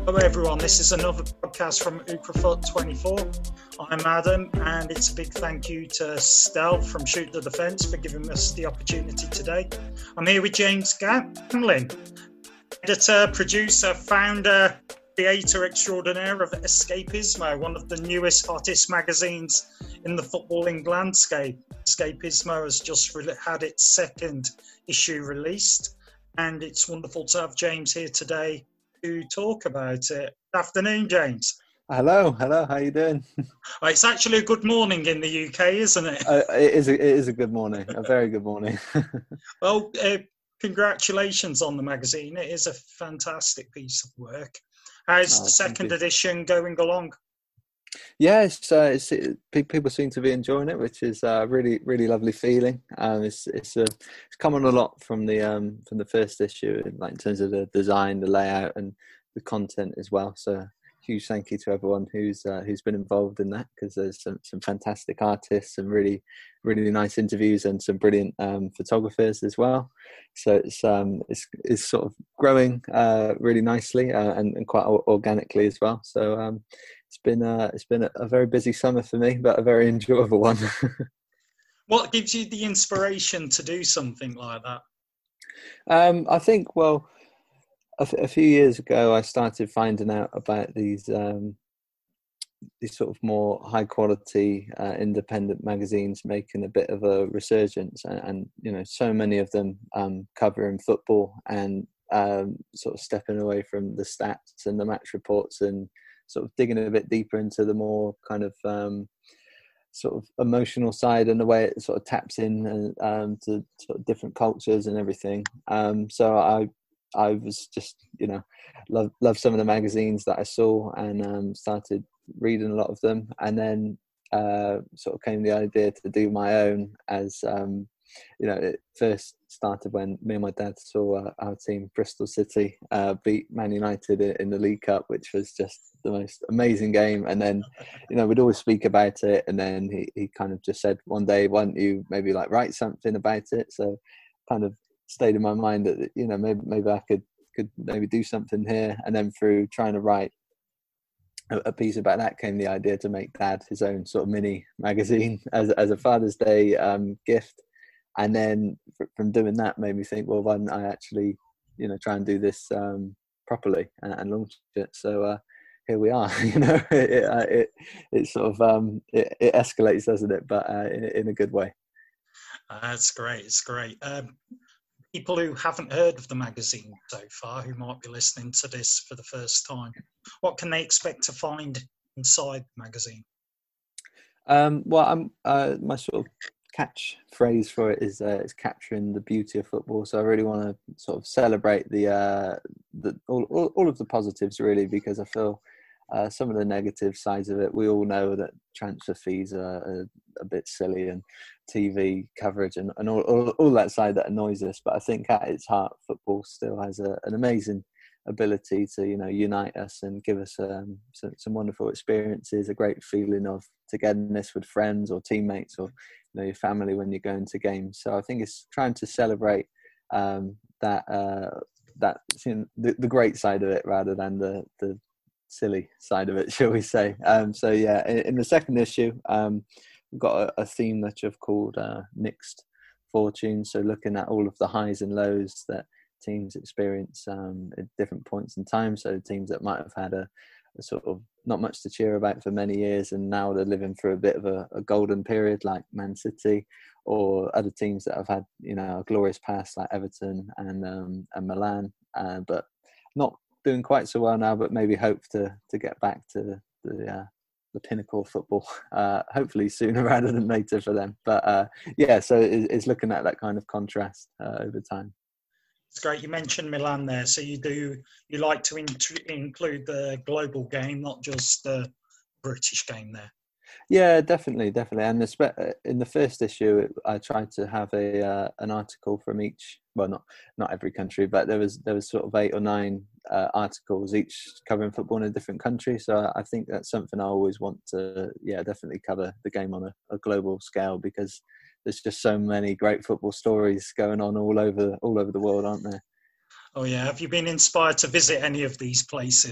Hello everyone, this is another podcast from Ukrafoot 24. I'm Adam, and it's a big thank you to Stel from Shoot the Defence for giving us the opportunity today. I'm here with James Gamlin, editor, producer, founder, creator extraordinaire of Escapismo, one of the newest, hottest magazines in the footballing landscape. Escapismo has just had its second issue released, and it's wonderful to have James here today to talk about it. Good afternoon, James. Hello. How are you doing? It's actually a good morning in the UK, isn't it? It is a good morning, a very good morning. Well, congratulations on the magazine. It is a fantastic piece of work. How's the second edition going along? Yeah, people seem to be enjoying it, which is a really lovely feeling. It's come on a lot from the first issue, like in terms of the design, the layout, and the content as well. So huge thank you to everyone who's been involved in that, because there's some fantastic artists and really nice interviews and some brilliant photographers as well. So it's sort of growing really nicely and quite organically as well. So it's been a very busy summer for me, but a very enjoyable one. What gives you the inspiration to do something like that? I think, well, a few years ago, I started finding out about these sort of more high quality independent magazines making a bit of a resurgence, and you know, so many of them covering football and sort of stepping away from the stats and the match reports and sort of digging a bit deeper into the more kind of sort of emotional side and the way it sort of taps in to sort of different cultures and everything. So I was just, you know, love some of the magazines that I saw and started reading a lot of them, and then sort of came the idea to do my own, as you know, it first started when me and my dad saw our team, Bristol City, beat Man United in the League Cup, which was just the most amazing game. And then, you know, we'd always speak about it, and then he kind of just said one day, why don't you maybe like write something about it? So kind of stayed in my mind that, you know, maybe I could maybe do something here. And then through trying to write a piece about that came the idea to make Dad his own sort of mini magazine as a Father's Day gift. And then from doing that made me think, well, why don't I actually, you know, try and do this properly and launch it? So here we are. You know, it sort of it escalates, doesn't it? But in a good way. That's great. It's great. People who haven't heard of the magazine so far, who might be listening to this for the first time, what can they expect to find inside the magazine? Well, my sort of catchphrase for it is capturing the beauty of football. So I really want to sort of celebrate all of the positives, really, because I feel some of the negative sides of it, we all know that transfer fees are a bit silly, and TV coverage and all that side that annoys us. But I think at its heart, football still has an amazing ability to, you know, unite us and give us some wonderful experiences, a great feeling of togetherness with friends or teammates or, you know, your family when you're going to games. So I think it's trying to celebrate that you know, the great side of it rather than the silly side of it, shall we say. So yeah, in the second issue, we've got a theme that you've called Mixed Fortunes. So looking at all of the highs and lows that teams experience at different points in time. So teams that might have had a sort of not much to cheer about for many years, and now they're living through a bit of a golden period, like Man City, or other teams that have had, you know, a glorious past, like Everton and Milan, but not doing quite so well now, but maybe hope to get back to the pinnacle of football, hopefully sooner rather than later for them. But yeah, so it's looking at that kind of contrast over time. It's great. You mentioned Milan there, so you like to include the global game, not just the British game there. Yeah, definitely. And in the first issue, I tried to have an article from each. Well, not every country, but there was sort of 8 or 9 articles, each covering football in a different country. So I think that's something I always want to, definitely cover the game on a global scale, because there's just so many great football stories going on all over the world, aren't there? Oh yeah. Have you been inspired to visit any of these places?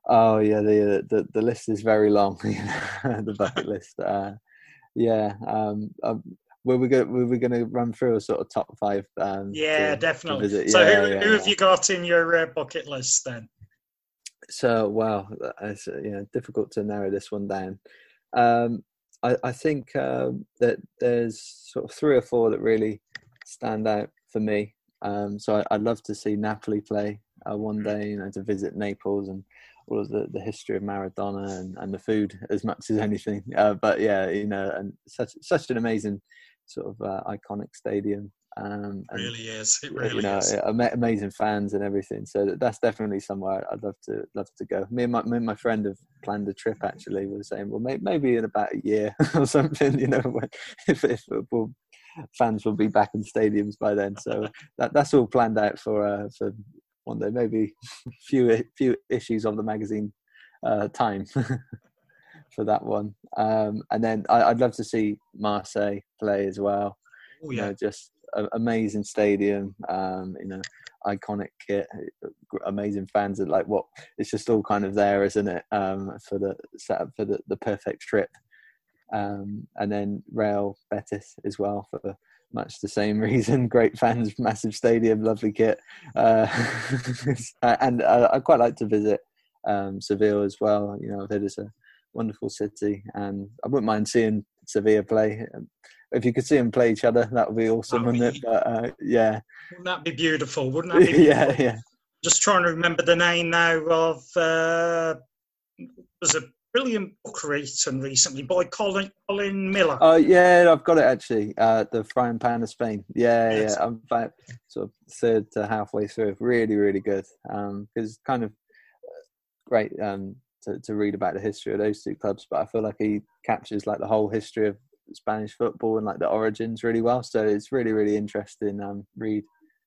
Oh yeah, the list is very long. The bucket list. Yeah. Were we going to run through a sort of top five Yeah, to definitely. visit? So Yeah, who have yeah. you got in your bucket list then? So wow, it's difficult to narrow this one down. Um, I think that there's sort of three or four that really stand out for me. So I'd love to see Napoli play one day, to visit Naples and all of the history of Maradona and the food as much as anything. But yeah, and such an amazing sort of iconic stadium. And Really is. It really is. amazing fans and everything. So that's definitely somewhere I'd love to go. Me and my friend have planned a trip. Actually, we were saying, well, maybe in about a year or something. If football fans will be back in stadiums by then. So that's all planned out for one day. Maybe few issues of the magazine time for that one. And then I'd love to see Marseille play as well. Oh yeah. Just amazing stadium, iconic kit, amazing fans, and it's just all kind of there, isn't it? For the setup for the perfect trip. And then Real Betis as well for much the same reason. Great fans, massive stadium, lovely kit. And I'd quite like to visit Seville as well. I've heard it's a wonderful city, and I wouldn't mind seeing Sevilla play. If you could see them play each other, that would be awesome, wouldn't it? But yeah. Wouldn't that be beautiful? Wouldn't that be beautiful? Yeah. Just trying to remember the name now of was a brilliant book written recently by Colin Miller. Oh yeah, I've got it actually. The Frying Pan of Spain. Yes. Yeah. I'm about sort of third to halfway through. Really, really good. Because kind of great to read about the history of those two clubs, but I feel like he captures the whole history of Spanish football and the origins really well. So it's really, really interesting read.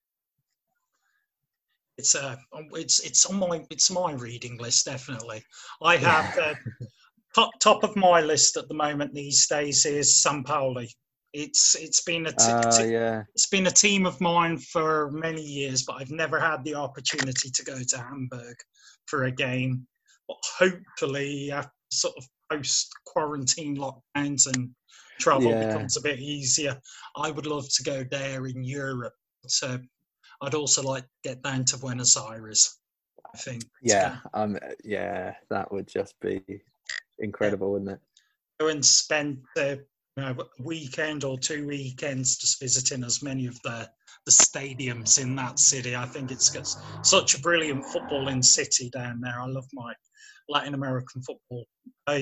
It's on my reading list, definitely. I have top of my list at the moment these days is Sampaoli. It's been it's been a team of mine for many years, but I've never had the opportunity to go to Hamburg for a game. But hopefully, after sort of post-quarantine lockdowns and travel becomes a bit easier, I would love to go there in Europe. So I'd also like to get down to Buenos Aires, I think. Yeah, that would just be incredible, wouldn't it? Go and spend a weekend or 2 weekends just visiting as many of the stadiums in that city. I think it's got such a brilliant footballing city down there. I love my Latin American football. I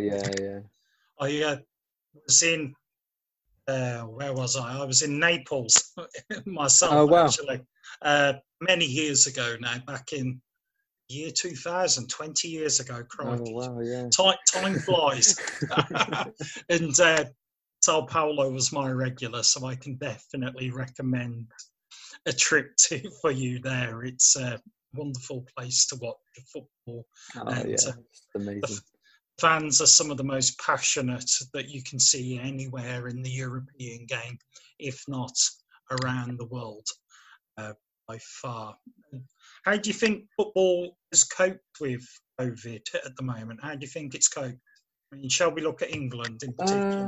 was in where was I? I was in Naples myself, actually, many years ago now, back in year 2000, 20 years ago. Crikey. Oh, wow, yeah. Time flies. And Sao Paulo was my regular, so I can definitely recommend a trip for you there. It's a wonderful place to watch football. It's amazing. The fans are some of the most passionate that you can see anywhere in the European game, if not around the world, by far. How do you think football has coped with COVID at the moment? How do you think it's coped? I mean, shall we look at England in particular?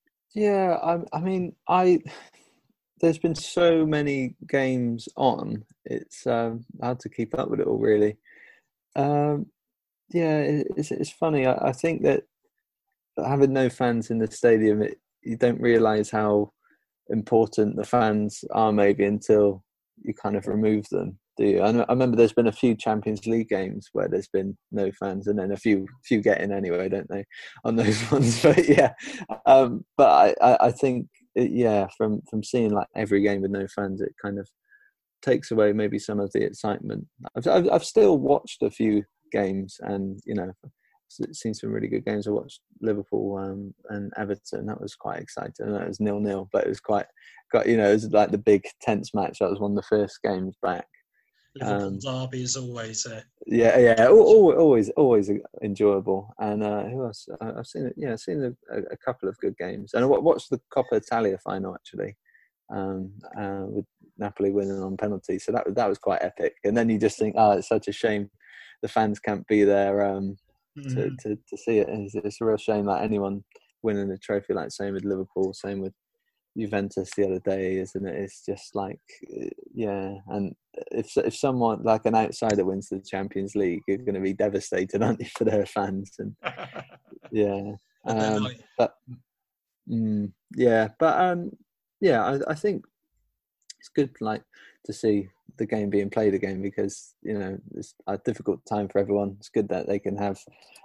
There's been so many games on. It's hard to keep up with it all, really. It's funny. I think that having no fans in the stadium, you don't realise how important the fans are maybe until you kind of remove them. Do you? I remember there's been a few Champions League games where there's been no fans, and then a few get in anyway, don't they, on those ones? But yeah, but I think from seeing every game with no fans, it kind of takes away maybe some of the excitement. I've still watched a few games, and seen some really good games. I watched Liverpool and Everton. That was quite exciting. That was 0-0, but it was it was like the big tense match. That was one of the first games back. Liverpool derby is always always enjoyable. And who else? I've seen it. Yeah, I've seen a couple of good games, and I watched the Coppa Italia final actually, with Napoli winning on penalty. So that was quite epic. And then you just think, it's such a shame the fans can't be there Mm. to see it. It's a real shame. Like anyone winning a trophy, like same with Liverpool, same with Juventus the other day, isn't it? It's just like, yeah. And if someone like an outsider wins the Champions League, you're going to be devastated, aren't you, for their fans? And yeah, But then I, but yeah, but yeah, I think it's good, like, to see the game being played again, because it's a difficult time for everyone. It's good that they can have,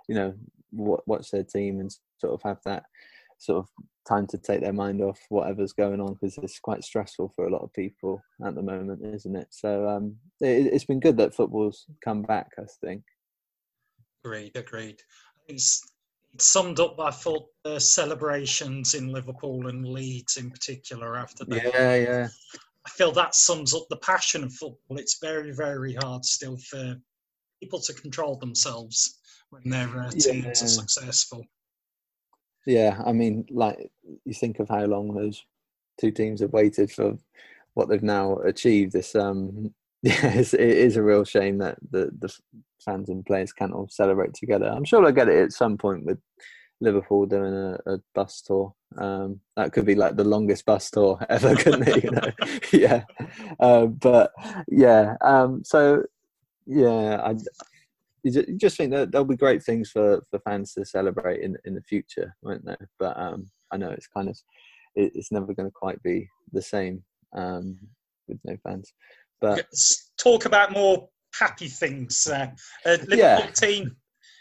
watch their team and sort of have that sort of time to take their mind off whatever's going on, because it's quite stressful for a lot of people at the moment, isn't it? So it's been good that football's come back, I think. agreed. It's summed up, I thought, the celebrations in Liverpool and Leeds in particular after they. Yeah. I feel that sums up the passion of football. It's very, very hard still for people to control themselves when their teams are successful. Yeah, I mean, like, you think of how long those two teams have waited for what they've now achieved. This, it is a real shame that the fans and players can't all celebrate together. I'm sure they'll get it at some point with Liverpool doing a bus tour. That could be like the longest bus tour ever, couldn't it? Yeah. But yeah. So yeah, you just think that there'll be great things for fans to celebrate in the future, won't there? But I know it's kind of it's never going to quite be the same with no fans. But let's talk about more happy things. Liverpool team,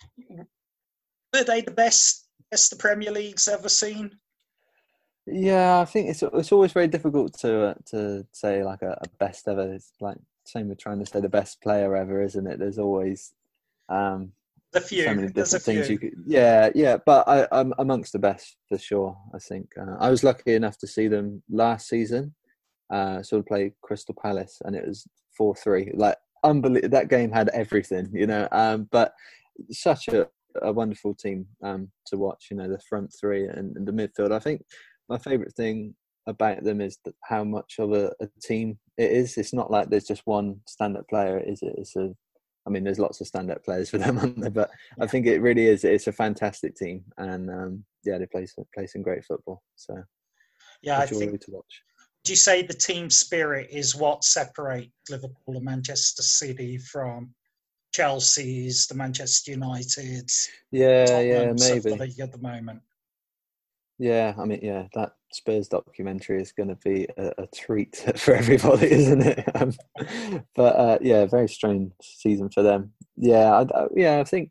were they the best the Premier League's ever seen? Yeah, I think it's always very difficult to say like a best ever. It's like same with trying to say the best player ever, isn't it? There's always a few. So many different things you could. Yeah. But I'm amongst the best for sure. I think I was lucky enough to see them last season. Sort of play Crystal Palace, and it was 4-3. Like, unbelievable. That game had everything, but such a wonderful team to watch. The front three and the midfield. I think my favourite thing about them is how much of a team it is. It's not like there's just one stand-up player. I mean, there's lots of stand-up players for them, aren't there? But I think it really is. It's a fantastic team, and they play some great football. So yeah, I think to watch. Would you say the team spirit is what separates Liverpool and Manchester City from Chelsea's, the Manchester United's, Tottenham's maybe of the league at the moment? Yeah, I mean, that Spurs documentary is going to be a treat for everybody, isn't it? But very strange season for them. I think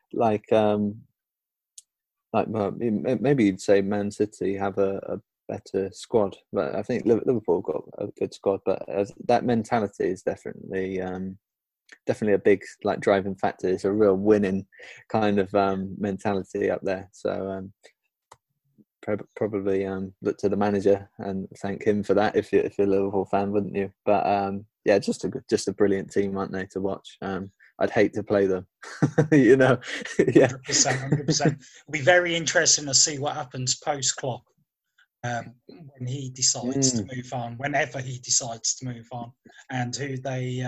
maybe you'd say Man City have a better squad, but I think Liverpool got a good squad. But that mentality is definitely a big driving factor. It's a real winning kind of mentality up there. So. Probably look to the manager and thank him for that if you're a Liverpool fan, wouldn't you? But just a brilliant team, aren't they, to watch? I'd hate to play them, Yeah, 100%. It'll be very interesting to see what happens post Klopp when he decides to move on, whenever he decides to move on, and who they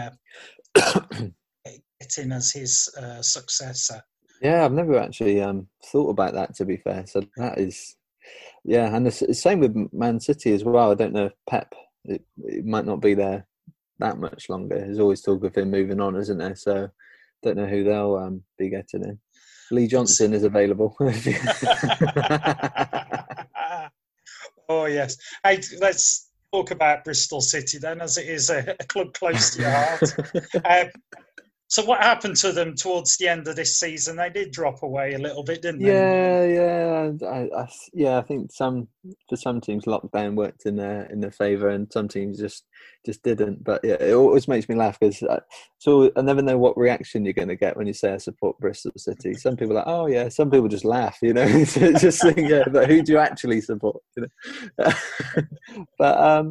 get in as his successor. Yeah, I've never actually thought about that, to be fair. So that is. Yeah, and the same with Man City as well. I don't know if Pep, it might not be there that much longer. There's always talk of him moving on, isn't there? So don't know who they'll be getting in. Lee Johnson is available. Oh, yes. Hey, let's talk about Bristol City then, as it is a club close to your heart. So what happened to them towards the end of this season? They did drop away a little bit, didn't they? I think for some teams lockdown worked in their favour, and some teams just didn't. But yeah, it always makes me laugh because I never know what reaction you're going to get when you say I support Bristol City. Some people are like, oh yeah, some people just laugh, just think, but who do you actually support? But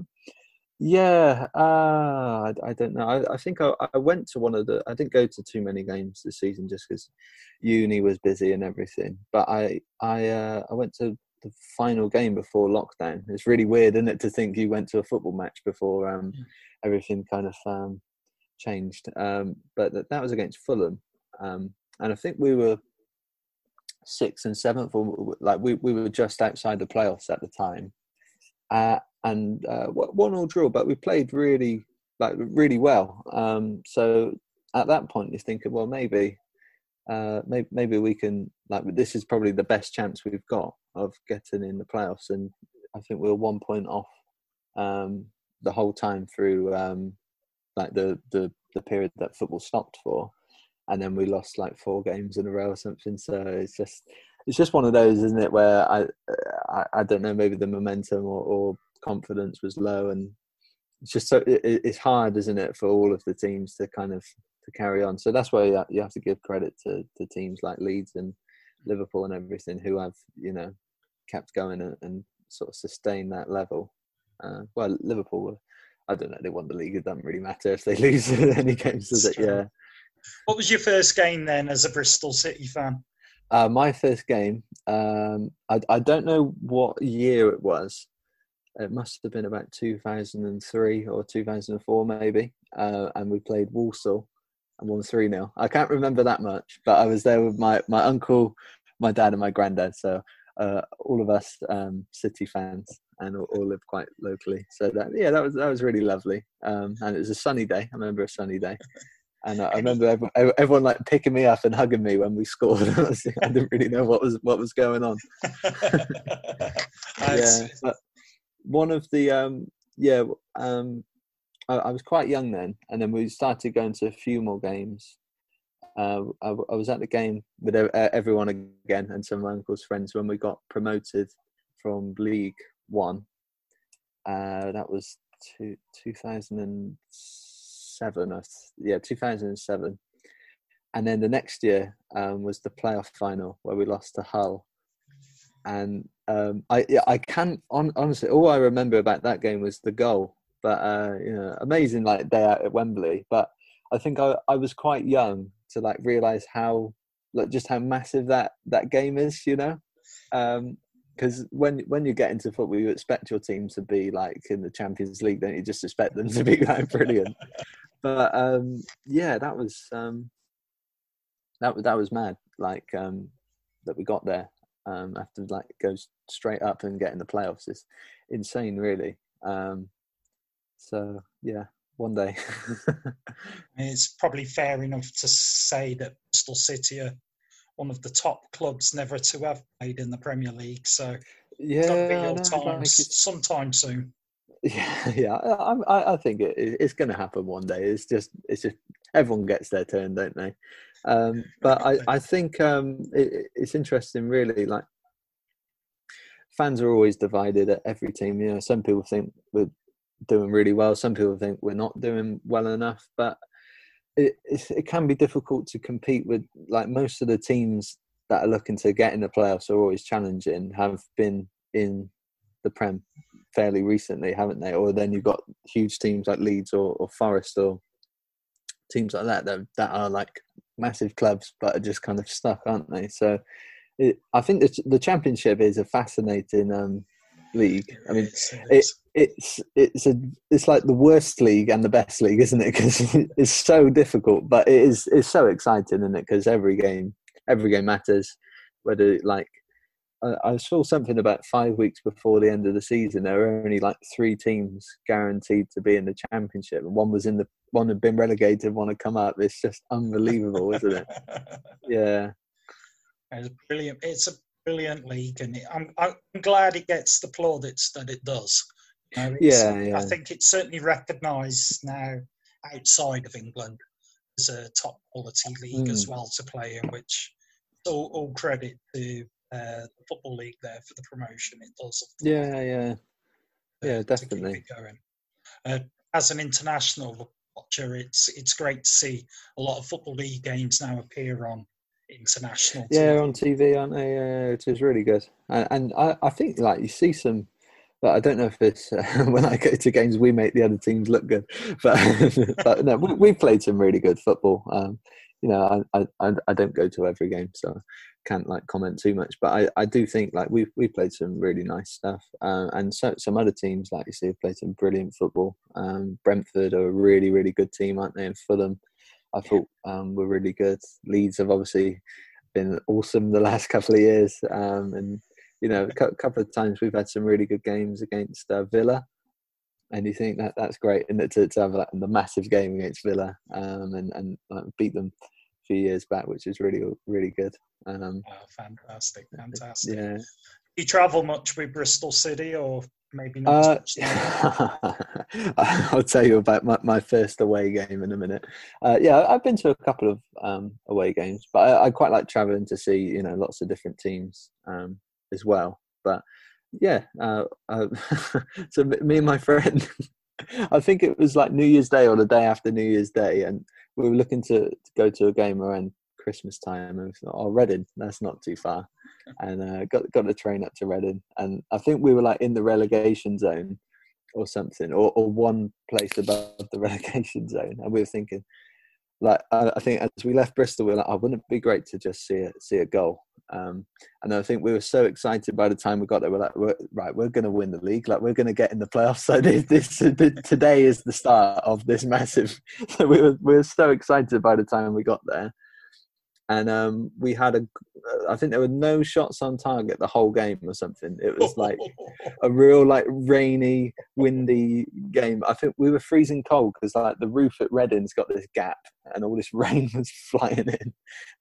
I don't know. I think I went to one of I didn't go to too many games this season just because uni was busy and everything. But I went to the final game before lockdown. It's really weird, isn't it, to think you went to a football match before everything kind of changed. But that was against Fulham, And I think we were 6th and 7th, or like we were just outside the playoffs at the time, and 1-1 draw. But we played really well. So at that point, you're thinking, well, maybe we can, like, this is probably the best chance we've got of getting in the playoffs. And I think we were 1 point off the whole time through like the period that football stopped for. And then we lost like 4 games in a row or something. So it's just one of those, isn't it, where I don't know, maybe the momentum or confidence was low, and it's just so it's hard, isn't it, for all of the teams to kind of to carry on. So that's why you have to give credit to teams like Leeds and Liverpool and everything, who have, you know, kept going and sort of sustained that level. Well, Liverpool, I don't know, they won the league. It doesn't really matter if they lose any games, does it? Yeah. What was your first game then as a Bristol City fan? My first game, I don't know what year it was. It must have been about 2003 or 2004 maybe. And we played Walsall and won 3-0. I can't remember that much, but I was there with my uncle, my dad and my granddad. So all of us City fans, and all live quite locally. So that was really lovely. And it was a sunny day. I remember a sunny day. And I remember everyone like picking me up and hugging me when we scored. I didn't really know what was going on. Yeah, but one of the I was quite young then, and then we started going to a few more games. I was at the game with everyone again and some of my uncle's friends when we got promoted from League One. That was 2007. 2007. And then the next year was the playoff final where we lost to Hull. And I can't honestly, all I remember about that game was the goal. But amazing like day out at Wembley. But I think I was quite young to like realise how just how massive that game is, you know. Because when you get into football, you expect your team to be like in the Champions League, don't you? Just expect them to be like brilliant. But that was mad. Like that we got there after like go straight up and get in the playoffs. It's insane, really. So yeah, one day. It's probably fair enough to say that Bristol City are one of the top clubs never to have played in the Premier League. So it's got to be your time sometime soon. Yeah. I think it's going to happen one day. It's just everyone gets their turn, don't they? But I think it's interesting, really. Like, fans are always divided at every team. You know, some people think we're doing really well. Some people think we're not doing well enough. But it can be difficult to compete with, like, most of the teams that are looking to get in the playoffs are always challenging, have been in the Prem fairly recently, haven't they? Or then you've got huge teams like Leeds or Forest or teams like that are like massive clubs but are just kind of stuck, aren't they? So I think the Championship is a fascinating league. I mean, it's like the worst league and the best league, isn't it? Because it's so difficult, but it's so exciting, isn't it? Because every game matters. Whether, like, I saw something about 5 weeks before the end of the season, there were only like 3 teams guaranteed to be in the Championship, and one had been relegated, one had come up. It's just unbelievable, isn't it? Yeah, it's brilliant. It's a brilliant league, and I'm glad it gets the plaudits that it does. I think it's certainly recognised now outside of England as a top quality league as well to play in, which all credit to the Football League there for the promotion it does. Yeah, definitely. To keep it going. As an international watcher, it's great to see a lot of Football League games now appear on international TV. Yeah, on TV, aren't they? It is really good. And I think, like, you see some, but I don't know if it's when I go to games we make the other teams look good, but no, we've played some really good football. I don't go to every game, so can't like comment too much, but I do think like we've played some really nice stuff, and so some other teams, like you see, have played some brilliant football. Brentford are a really, really good team, aren't they? And Fulham, I thought were really good. Leeds have obviously been awesome the last couple of years, and you know, a couple of times we've had some really good games against Villa, and you think that's great, and to have like, the massive game against Villa, and beat them a few years back, which is really good. Fantastic. Yeah. You travel much with Bristol City, or maybe not? I'll tell you about my first away game in a minute. Yeah, I've been to a couple of away games, but I quite like traveling to see, you know, lots of different teams as well. But yeah, so me and my friend, I think it was like New Year's Day or the day after New Year's Day, and we were looking to go to a game around Christmas time, and we thought, oh, Reading, that's not too far, and got the train up to Reading, and I think we were like in the relegation zone or something, or one place above the relegation zone, and we were thinking, like, I think as we left Bristol, we were like, oh, wouldn't it be great to just see a goal? And I think we were so excited by the time we got there. We're like, we're going to win the league. Like, we're going to get in the playoffs. So today is the start of this massive. So we were so excited by the time we got there. And we had I think there were no shots on target the whole game or something. It was like a real like rainy, windy game. I think we were freezing cold because like the roof at Reading's got this gap and all this rain was flying in.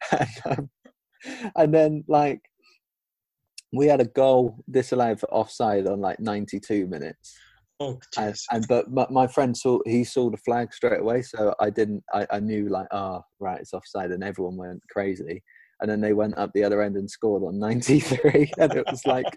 And then like we had a goal disallowed for offside on like 92 minutes. Oh, but my friend saw the flag straight away, so I knew like, oh right, it's offside, and everyone went crazy. And then they went up the other end and scored on 93, and it was like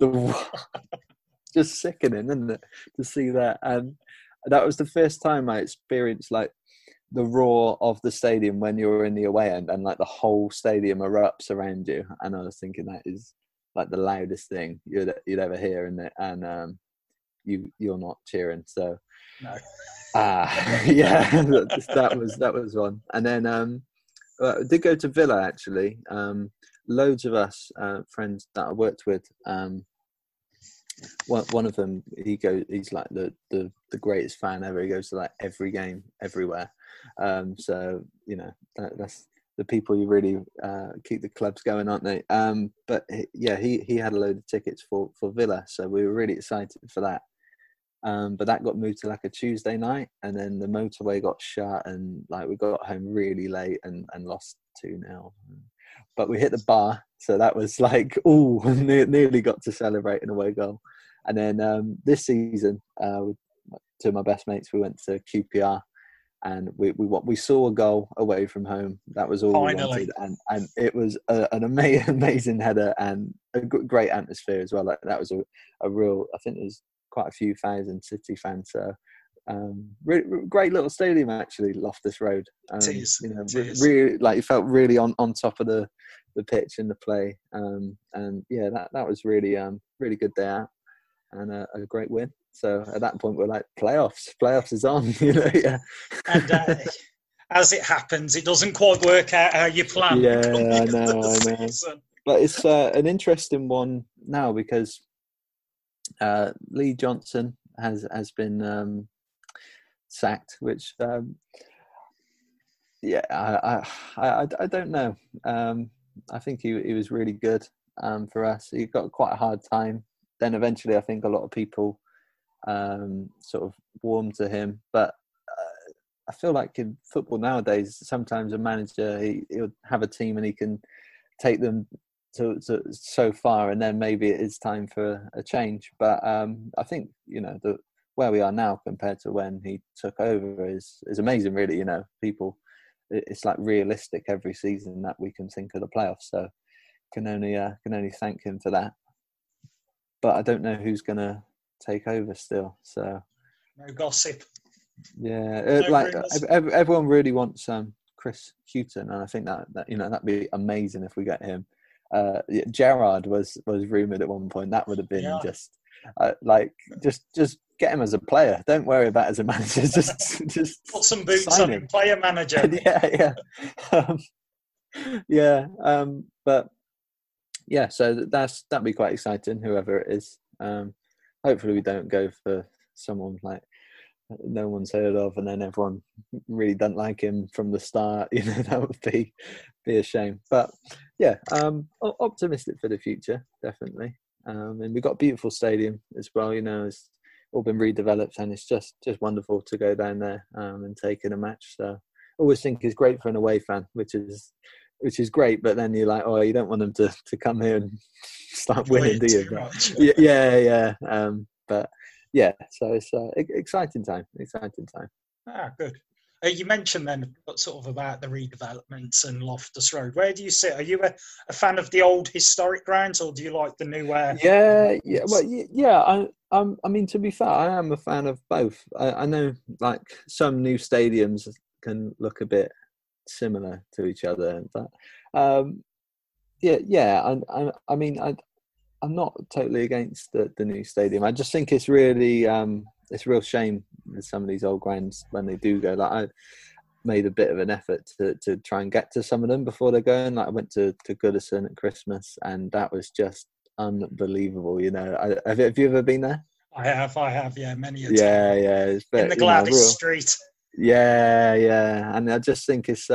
just sickening, isn't it, to see that? And that was the first time I experienced like the roar of the stadium when you're in the away end, and like the whole stadium erupts around you. And I was thinking that is like the loudest thing you'd ever hear in it, and you're not cheering, so no. Yeah, that was one. And then I did go to Villa actually. Loads of us friends that I worked with. One of them, he's like the greatest fan ever. He goes to like every game everywhere. So you know that's the people you really keep the clubs going, aren't they? But yeah, he had a load of tickets for Villa, so we were really excited for that. But that got moved to like a Tuesday night, and then the motorway got shut, and like we got home really late and lost 2-0. But we hit the bar, so that was like, ooh, nearly got to celebrate an away goal. And then this season, with two of my best mates, we went to QPR, and we saw a goal away from home. That was all Finally. we wanted, and it was an amazing header and a great atmosphere as well. Like, that was a real, I think it was quite a few thousand City fans. So really, great little stadium actually, Loftus Road. You know, really, like, you felt really on top of the pitch in the play. And yeah, that was really really good day out, and a great win. So at that point we're like, playoffs is on. You know, yeah. And as it happens, it doesn't quite work out how you plan. Yeah, I know. But it's an interesting one now because Lee Johnson has been sacked, which yeah, I don't know. I think he was really good for us. He got quite a hard time. Then eventually, I think a lot of people sort of warmed to him. But I feel like in football nowadays, sometimes a manager he'll have a team and he can take them to so far, and then maybe it is time for a change. But I think, you know, where we are now compared to when he took over is amazing, really. You know, it's like realistic every season that we can think of the playoffs. So can only thank him for that. But I don't know who's going to take over still. So no gossip. Yeah, everyone really wants Chris Hughton, and I think that you know, that'd be amazing if we get him. Gerrard was rumoured at one point. That would have been just get him as a player. Don't worry about as a manager. Just put some boots on him. Player manager. But yeah, so that'd be quite exciting. Whoever it is, hopefully we don't go for someone like no one's heard of, and then everyone really doesn't like him from the start. That would be a shame. But yeah, optimistic for the future, definitely. And we've got a beautiful stadium as well. It's all been redeveloped, and it's just wonderful to go down there and take in a match. So I always think it's great for an away fan, which is great. But then you're like, oh, you don't want them to come here and start winning, do you? But, yeah. But yeah, so it's exciting time. Ah, good. You mentioned then sort of about the redevelopments and Loftus Road. Where do you sit? Are you a fan of the old historic grounds, or do you like the new? Yeah. Well, yeah. I mean, to be fair, I am a fan of both. I know, like, some new stadiums can look a bit similar to each other, but yeah. I mean, I'm not totally against the new stadium. I just think it's really it's a real shame with some of these old grounds when they do go. Like, I made a bit of an effort to try and get to some of them before they're going. Like, I went to Goodison at Christmas, and that was just unbelievable. Have you ever been there? I have, yeah, many a time. Yeah. In the Gladys Street. Yeah, and I just think it's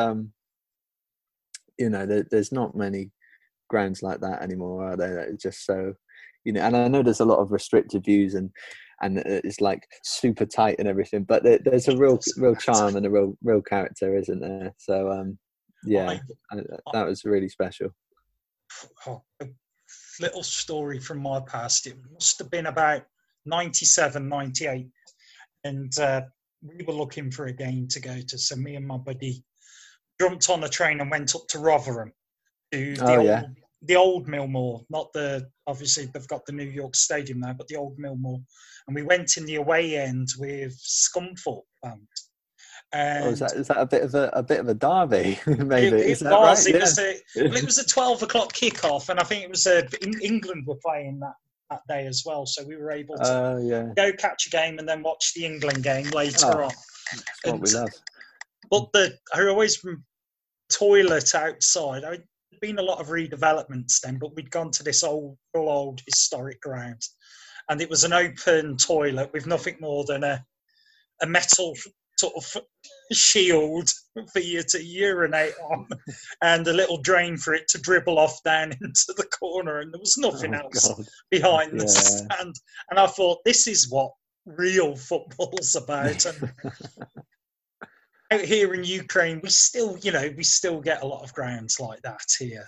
there's not many grounds like that anymore, are there? It's just so, and I know there's a lot of restricted views and it's like super tight and everything, but there's a real charm and a real character, isn't there? So that was really special. A little story from my past. It must have been about 97, 98, and we were looking for a game to go to. So me and my buddy jumped on a train and went up to Rotherham to the old Millmoor, not obviously they've got the New York Stadium now, but the old Millmoor. And we went in the away end with Scunthorpe Band. Is that a bit of a derby? Maybe it was. Right? It was a 12 o'clock kickoff, and I think it was England were playing that day as well. So we were able to go catch a game and then watch the England game later on. That's what we love. But I always toilet outside. There'd been a lot of redevelopments then, but we'd gone to this old historic ground, and it was an open toilet with nothing more than a metal sort of shield for you to urinate on and a little drain for it to dribble off down into the corner, and there was nothing else behind the stand. And I thought, this is what real football's about. And out here in Ukraine, we still get a lot of grounds like that here.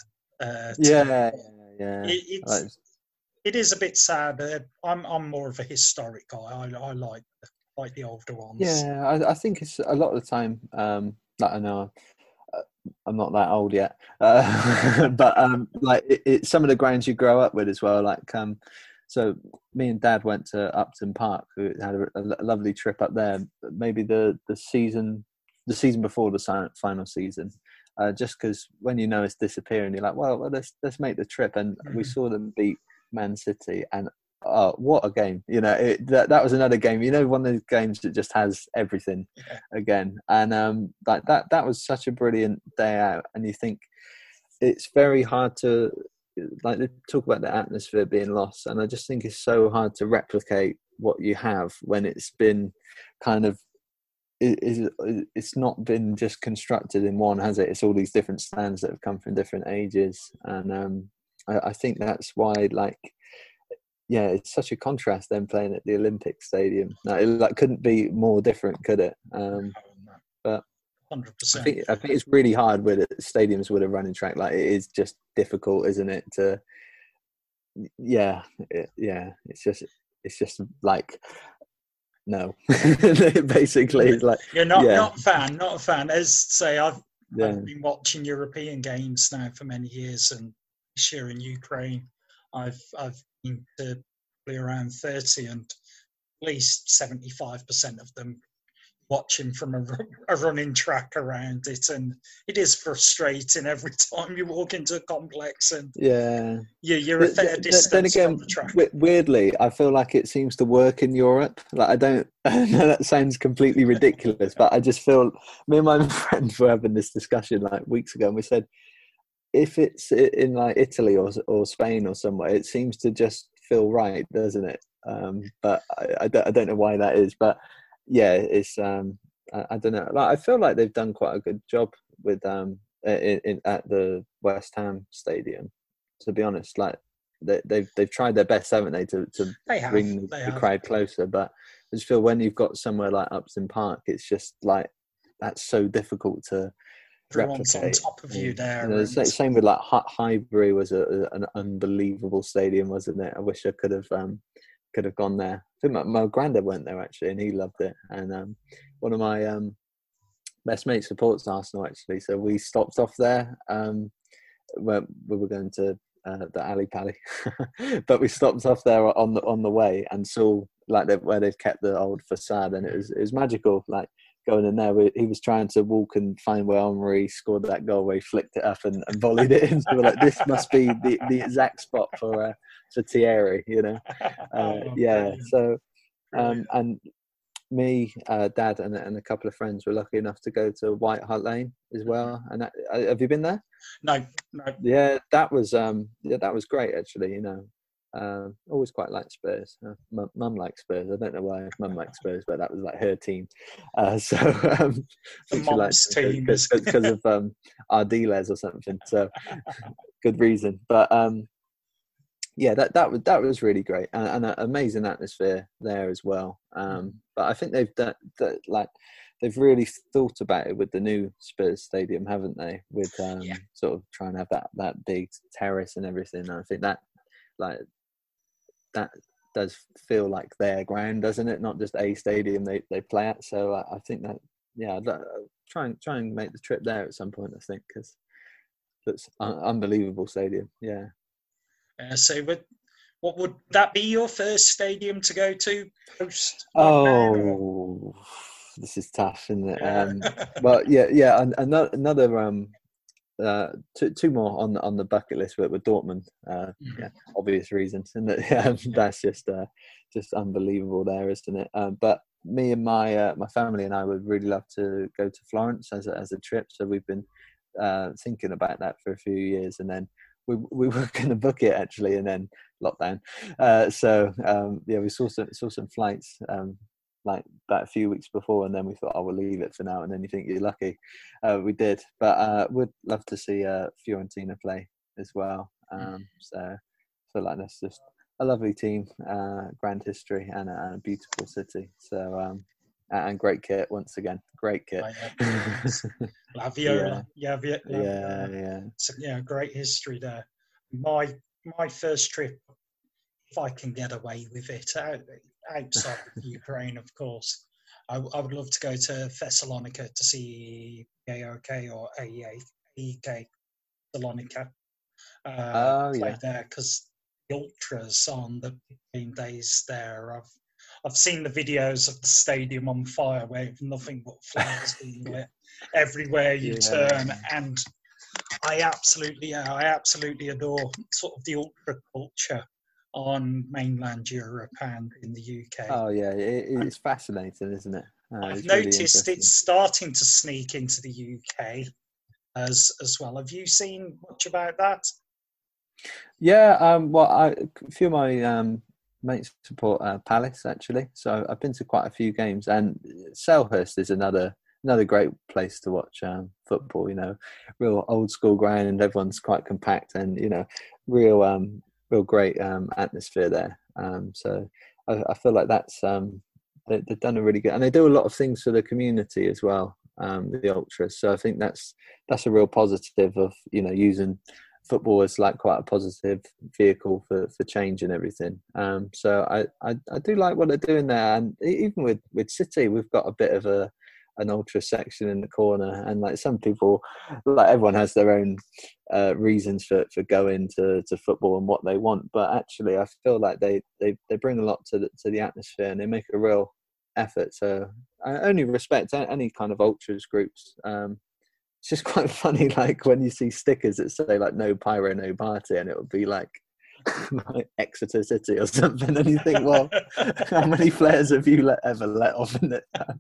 It is a bit sad. I'm more of a historic guy. I like the older ones. Yeah, I think it's a lot of the time. I know I'm not that old yet, but like it's some of the grounds you grow up with as well. Like so me and Dad went to Upton Park. We had a lovely trip up there. Maybe the season before the final season, just because when it's disappearing, you're like, well, let's make the trip. And we saw them beat Man City, and oh, what a game! That was another game. One of those games that just has everything again. And like that was such a brilliant day out. And you think it's very hard to they talk about the atmosphere being lost, and I just think it's so hard to replicate what you have when it's been kind of. It's not been just constructed in one, has it? It's all these different stands that have come from different ages, and I think that's why, it's such a contrast then playing at the Olympic Stadium. No, it couldn't be more different, could it? But 100%. I think it's really hard with stadiums with a running track. Like, it is just difficult, isn't it? It's just like. No, basically, it's like you're not a fan. As say, I've been watching European games now for many years, and this year in Ukraine, I've been to probably around 30, and at least 75% of them watching from a running track around it, and it is frustrating every time you walk into a complex and you're a fair distance from the track. Weirdly, I feel like it seems to work in Europe. Like, I know that sounds completely ridiculous, but I just feel, me and my friend were having this discussion like weeks ago, and we said, if it's in like Italy or Spain or somewhere, it seems to just feel right, doesn't it? But I don't know why that is, but yeah, it's I don't know. Like, I feel like they've done quite a good job with at the West Ham Stadium. To be honest, like they've tried their best, haven't they, to They have. bring They the have. crowd closer. But I just feel when you've got somewhere like Upton Park, it's just like that's so difficult to Everyone's on replicate. top of you You there, know, and same with like Highbury was an unbelievable stadium, wasn't it? I wish I could have gone there. I think my granddad went there actually, and he loved it. And one of my best mates supports Arsenal actually, so we stopped off there. When we were going to the Ali Pally, but we stopped off there on the way and saw like where they've kept the old facade, and it was magical. Like going in there, he was trying to walk and find where Henry scored that goal, where he flicked it up and volleyed it in. So we're like, this must be the exact spot for Thierry, you know. Yeah. brilliant. So Brilliant. and me, Dad, and a couple of friends were lucky enough to go to White Hart Lane as well. And have you been there? No. Yeah, that was great actually. You know, always quite liked Spurs. Mum likes Spurs. I don't know why Mum likes Spurs, but that was like her team. So I think she liked team because of Ardiles or something. So good reason. But yeah, that was really great, and an amazing atmosphere there as well. But I think they've done that, like they've really thought about it with the new Spurs stadium, haven't they? With sort of trying to have that big terrace and everything. And I think that does feel like their ground, doesn't it? Not just a stadium they play at. So I think that I'd try and make the trip there at some point. I think because it's unbelievable stadium. Yeah. So, what would that be your first stadium to go to post? Oh, this is tough, isn't it? But yeah. Another two more on the bucket list with Dortmund. Yeah, obvious reasons, and that's just unbelievable there, isn't it? But me and my family and I would really love to go to Florence as a trip. So we've been thinking about that for a few years, and then we were going to book it actually, and then lockdown. We saw some flights like about a few weeks before, and then we thought, we'll leave it for now. And then you think you're lucky. We did, but would love to see Fiorentina play as well. So I feel like that's just a lovely team, grand history, and a beautiful city. So and great kit once again. Great kit. La Viola. Yeah. So, great history there. My first trip, if I can get away with it, outside of Ukraine, of course, I would love to go to Thessalonica to see AOK or AEK Thessalonica play there, because the ultras on the game days there, I've seen the videos of the stadium on fire with nothing but flares being lit everywhere you turn, and I absolutely adore sort of the ultra culture on mainland Europe and in the UK. Oh yeah, it's fascinating, isn't it? I've noticed it's starting to sneak into the UK as well. Have you seen much about that? Yeah, well, a few of my mates support Palace actually, so I've been to quite a few games, and Selhurst is another great place to watch football. You know, real old school ground, and everyone's quite compact, and you know, real great atmosphere there. So I feel like that's they've done a really good, and they do a lot of things for the community as well. The ultras, so I think that's a real positive of using football as like quite a positive vehicle for change and everything. So I do like what they're doing there, and even with City, we've got a bit of an ultra section in the corner, and like some people, like everyone has their own reasons for going to football and what they want, but actually I feel like they bring a lot to the atmosphere, and they make a real effort. So I only respect any kind of ultras groups. It's just quite funny, like when you see stickers that say like "No pyro, no party," and it would be like Exeter City or something, and you think, well, how many flares have you ever let off in it?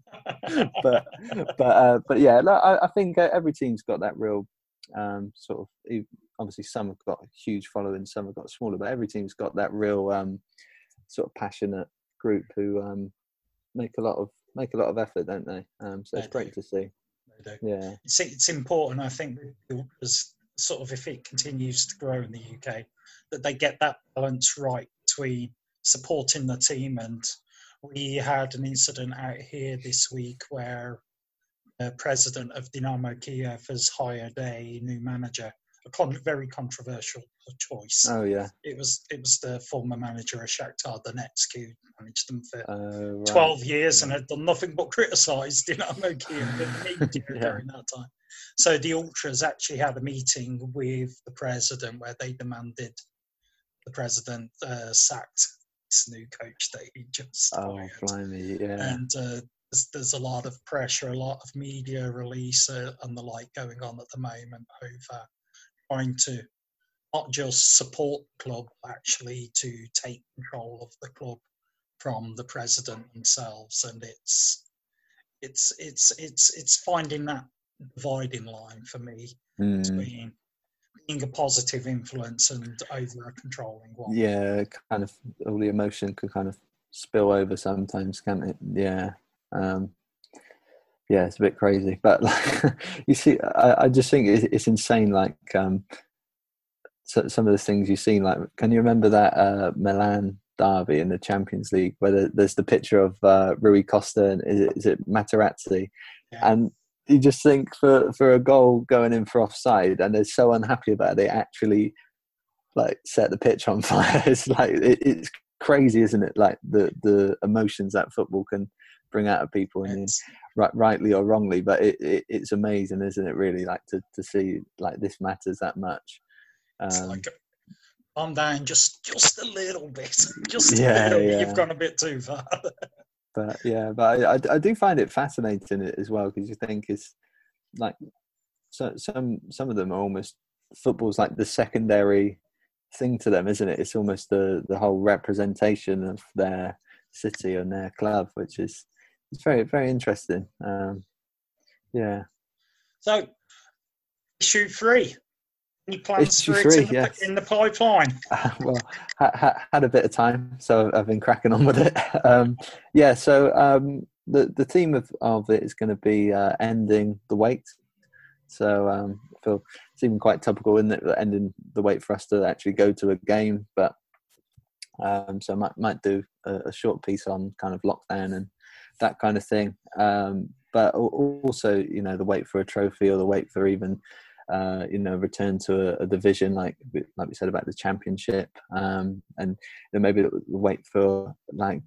But yeah, I think every team's got that real sort of. Obviously, some have got a huge following, some have got smaller, but every team's got that real sort of passionate group who make a lot of make a lot of effort, don't they? So it's great to see. Yeah, it's important, I think, as sort of if it continues to grow in the UK, that they get that balance right between supporting the team. And we had an incident out here this week where the president of Dynamo Kiev has hired a new manager, a very controversial choice. Oh yeah, it was the former manager of Shakhtar Donetsk, who managed them for right. 12 years and had done nothing but criticise Dynamo Kiev in the media during that time. So the Ultras actually had a meeting with the president where they demanded the president sacked this new coach that he just hired. Blimey, yeah. And there's a lot of pressure, a lot of media release and the like going on at the moment over trying to not just support the club, actually to take control of the club from the president themselves. And it's finding that dividing line for me between being a positive influence and over a controlling one. Yeah, kind of all the emotion could kind of spill over sometimes, can't it? Yeah. Yeah, it's a bit crazy, but like, you see, I just think it's insane. Like, so some of the things you've seen, like, can you remember that Milan derby in the Champions League where there's the picture of Rui Costa and is it Materazzi, and you just think for a goal going in for offside, and they're so unhappy about it, they actually like set the pitch on fire. It's like it's crazy, isn't it? Like the emotions that football can bring out of people, and rightly or wrongly, but it's amazing, isn't it? Really, like to see like this matters that much. It's like calm down just a little bit, just a little bit. You've gone a bit too far. But I do find it fascinating as well, because you think it's like some of them are almost, football's like the secondary thing to them, isn't it? It's almost the whole representation of their city and their club, which is it's very, very interesting. Yeah. So issue 3. Any plans for it in the pipeline? Well, had a bit of time, so I've been cracking on with it. So the theme of it is going to be ending the wait. So I feel it's even quite topical, isn't it, ending the wait for us to actually go to a game. But so I might do a short piece on kind of lockdown and that kind of thing. But also, the wait for a trophy, or the wait for even return to a division, like we said about the Championship, and maybe wait for like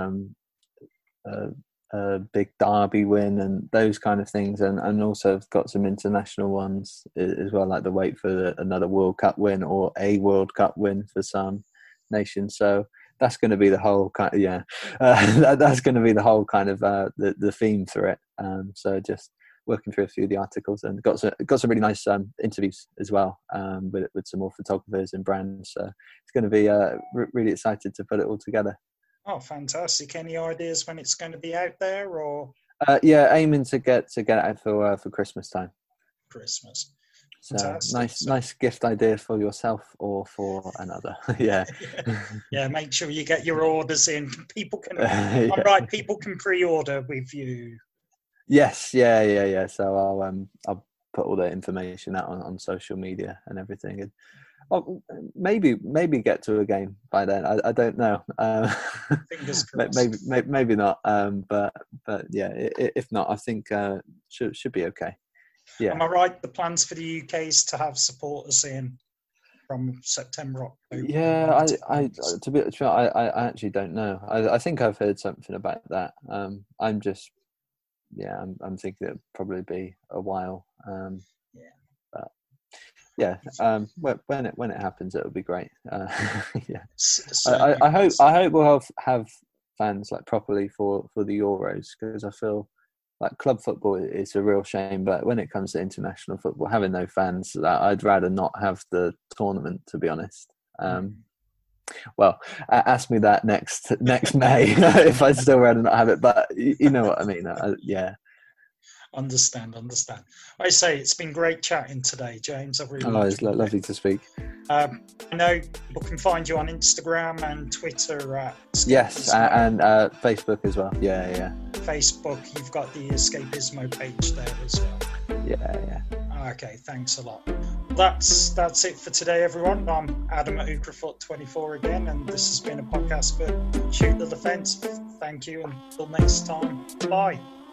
a big derby win and those kind of things, and also I've got some international ones as well, like the wait for another World Cup win or a World Cup win for some nations. So that's going to be the whole kind of, that's going to be the whole kind of the theme for it. So just working through a few of the articles, and got some really nice interviews as well, with some more photographers and brands. So it's going to be really excited to put it all together. Oh, fantastic! Any ideas when it's going to be out there, or? Aiming to get it out for Christmas time. Christmas. So nice gift idea for yourself or for another. Yeah. Make sure you get your orders in. People can. I'm right. People can pre-order with you. Yes, yeah. So I'll put all the information out on social media and everything, and maybe get to a game by then. I don't know. Fingers crossed. Maybe not. But yeah, if not, I think should be okay. Yeah. Am I right? The plans for the UK is to have supporters in from September, October. Yeah, I to be honest, I actually don't know. I think I've heard something about that. I'm thinking it'll probably be a while. But yeah, when it happens, it'll be great. Yeah, I hope we'll have fans like properly for the Euros, because I feel like club football is a real shame, but when it comes to international football, having no fans, I'd rather not have the tournament, to be honest. Well, ask me that next May if I'd still rather not have it, but you know what I mean. Yeah. Understand. I say it's been great chatting today, James. I really it's lovely to speak. I know people can find you on Instagram and Twitter at Yes, and Facebook as well. Yeah. Facebook, you've got the Escapismo page there as well. Yeah. Okay, thanks a lot. That's it for today, everyone. I'm Adam at Ukrafoot24 again, and this has been a podcast for Shoot the Defence. Thank you, and until next time, bye.